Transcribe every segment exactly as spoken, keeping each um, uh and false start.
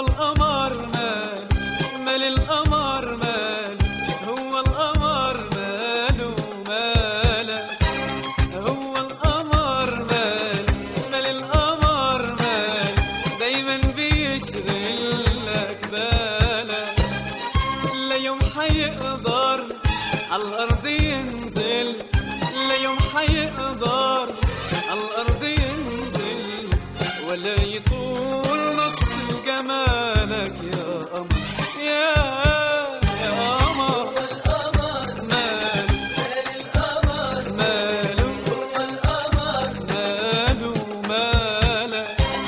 القمر مال مال القمر مال هو القمر ماله مالك هو القمر مال مال القمر مال دايما بيشغلك بالك لا يوم حيقدر عالأرض ينزل لا يوم حيقدر عالأرض ينزل ولا يطول نص جمالك يا قمر يا يا قمر هو القمر ماله مال القمر ماله هو القمر ماله مالك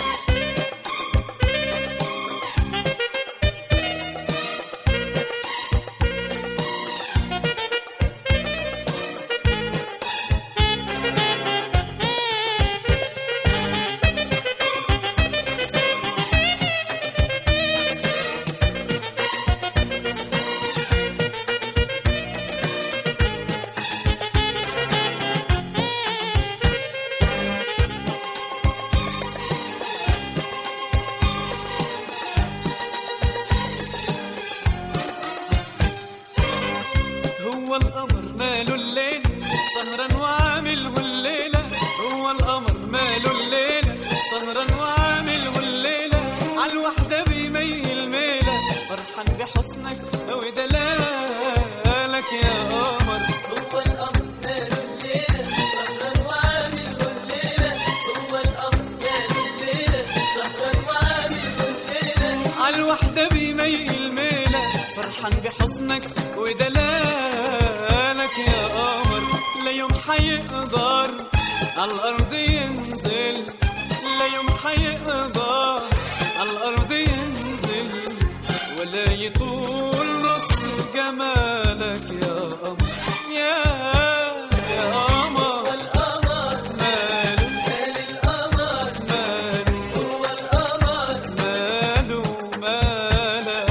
هو القمر ماله الليل سهران وعامل والليلة هو القمر ماله الليلة سهران وعامل والليلة عالوحدة بيميل ميلة فرحان بحسنك ودلالك يا قمر هو القمر ماله الليلة سهران وعامل والليلة هو القمر ماله الليلة سهران وعامل والليلة عالوحدة بيميل ميلة فرحان بحسنك ودلالك يا قمر لا يوم حيقدر عالأرض ينزل لا يوم حيقدر عالأرض ينزل ولا يطول نص جمالك يا قمر يا يا قمر هو القمر ماله مال القمر ماله هو القمر ماله مالك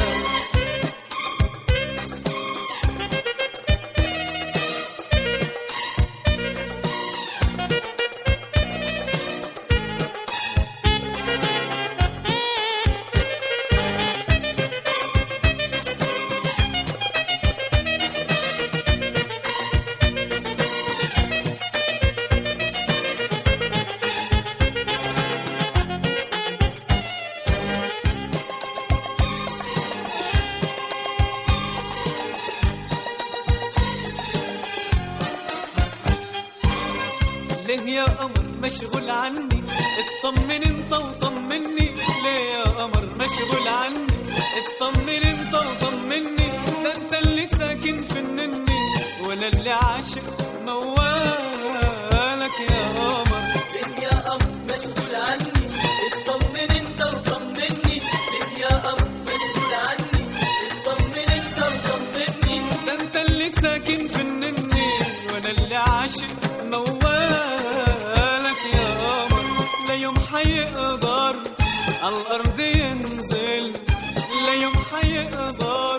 ليه يا قمر مشغول عني اطمن انت وطمني ليه يا قمر مشغول عني اطمن انت وطمني ده انت اللي ساكن في النني وانا اللي عاشق موالك يا قمر ليه يا قمر مشغول عني اطمن انت وطمني ليه يا قمر مشغول عني اطمن انت وطمني ده انت اللي ساكن في النني وانا اللي عاشق موالك يا قمر لا يوم حيقدر عالأرض ينزل لا يوم حيقدر